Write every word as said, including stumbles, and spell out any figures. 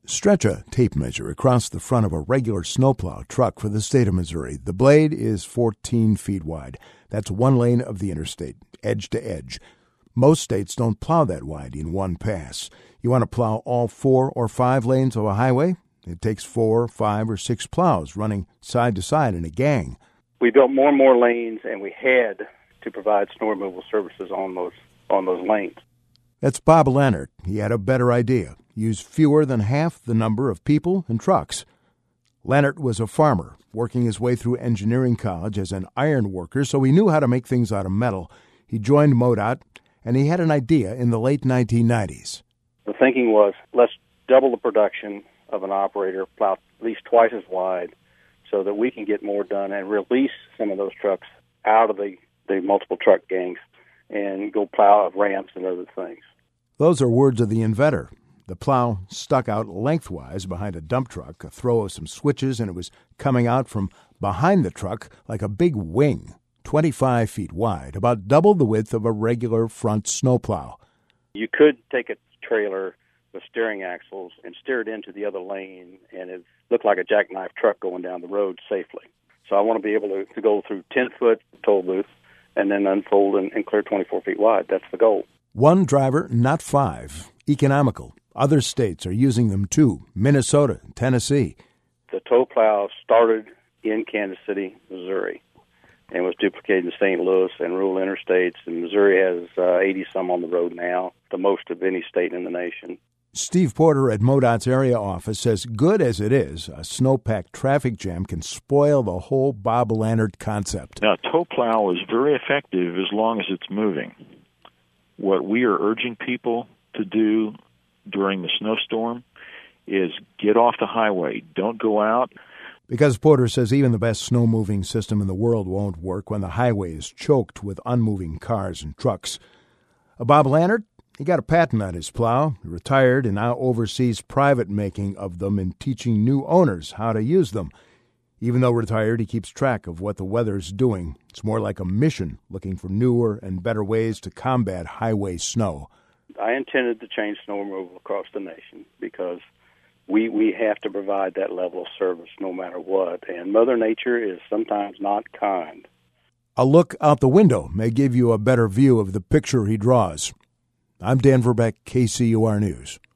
Stretch a tape measure across the front of a regular snowplow truck for the state of Missouri. The blade is fourteen feet wide. That's one lane of the interstate, edge to edge. Most states don't plow that wide in one pass. You want to plow all four or five lanes of a highway? It takes four, five, or six plows running side to side in a gang. We built more and more lanes, and we had to provide snow removal services on those on those lanes. That's Bob Leonard. He had a better idea. Use fewer than half the number of people and trucks. Leonard was a farmer, working his way through engineering college as an iron worker, so he knew how to make things out of metal. He joined MoDOT, and he had an idea in the late nineteen nineties. The thinking was, let's double the production of an operator, plow at least twice as wide, so that we can get more done and release some of those trucks out of the, the multiple truck gangs and go plow ramps and other things. Those are words of the inventor. The plow stuck out lengthwise behind a dump truck, a throw of some switches, and it was coming out from behind the truck like a big wing, twenty-five feet wide, about double the width of a regular front snowplow. You could take a trailer with steering axles and steer it into the other lane, and it looked like a jackknife truck going down the road safely. So I want to be able to, to go through ten-foot toll booth and then unfold and, and clear twenty-four feet wide. That's the goal. One driver, not five. Economical. Other states are using them too. Minnesota, Tennessee. The tow plow started in Kansas City, Missouri, and was duplicated in Saint Louis and rural interstates. And Missouri has uh, eighty-some on the road now, the most of any state in the nation. Steve Porter at MoDOT's area office says, good as it is, a snowpack traffic jam can spoil the whole Bob Leonard concept. Now, tow plow is very effective as long as it's moving. What we are urging people to do during the snowstorm is get off the highway. Don't go out. Because Porter says even the best snow-moving system in the world won't work when the highway is choked with unmoving cars and trucks. Uh, Bob Leonard, he got a patent on his plow. He retired and now oversees private making of them and teaching new owners how to use them. Even though retired, he keeps track of what the weather's doing. It's more like a mission, looking for newer and better ways to combat highway snow. I intended to change snow removal across the nation because we we have to provide that level of service no matter what, and Mother Nature is sometimes not kind. A look out the window may give you a better view of the picture he draws. I'm Dan Verbeck, K C U R News.